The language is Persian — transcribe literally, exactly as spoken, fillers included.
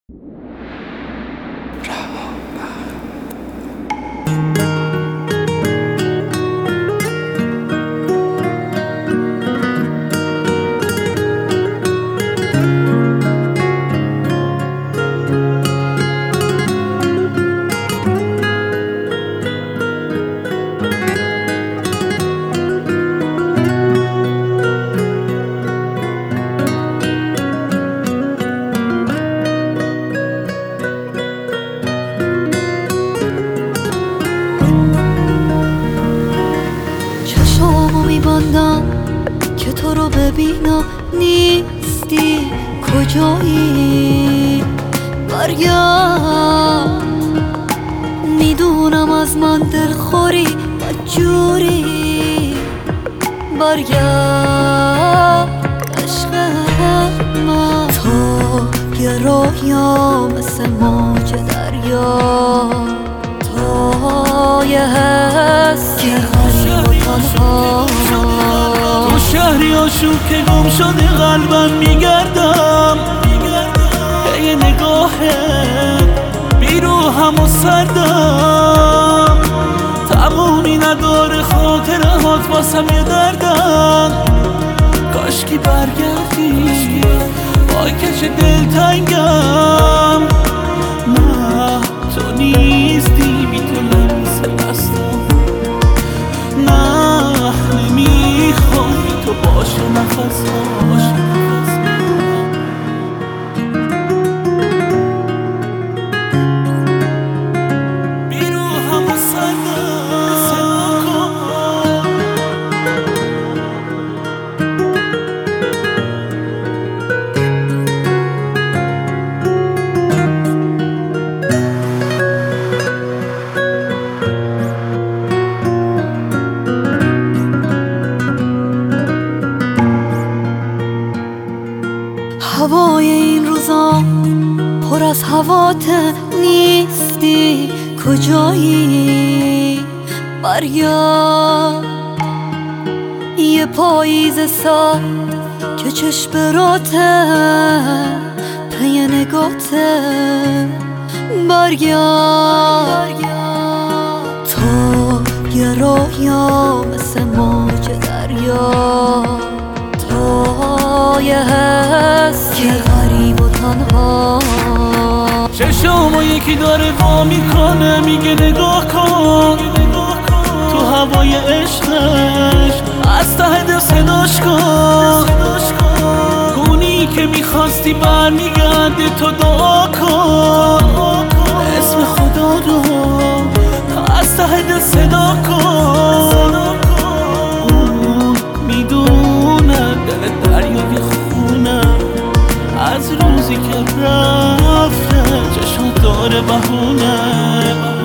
چشامو میبندم که تو رو ببینم، نیستی کجایی؟ برگرد، میدونم از من دلخوری بدجوری. برگرد عشق من، تو یه رویا مثل موج دریا، تو یه حس که غریب و تنها. تو شهری آشوب که گم شده قلبم میگردم، یه نگاهت بی روحم و سردم، تمومی نداره خاطرهات واسم یه دردن. کاشکی برگردی وای که چه دلتنگم. نه تو نیستی بی تو لمس دستم، نه نمیخوام بی تو باشه نفس باشه. هوای این روزا پر از هواته، نیستی کجایی؟ برگرد، یه پاییز سرد که چشم راته پی نگاته. برگرد، تو یه رویا مثل موج دریا، تو یه حس که غریب و تنها. چشامو یکی داره وا میکنه میگه نگاه کن، تو هوای عشقش از ته دل صداش کن. اونی که میخواستی برمیگرده، تو دعا کن، اسم خدا رو از ته دل صدا کن. اون میدونه دل دریای خونه از روزی که رفته، چشم داره بهونه.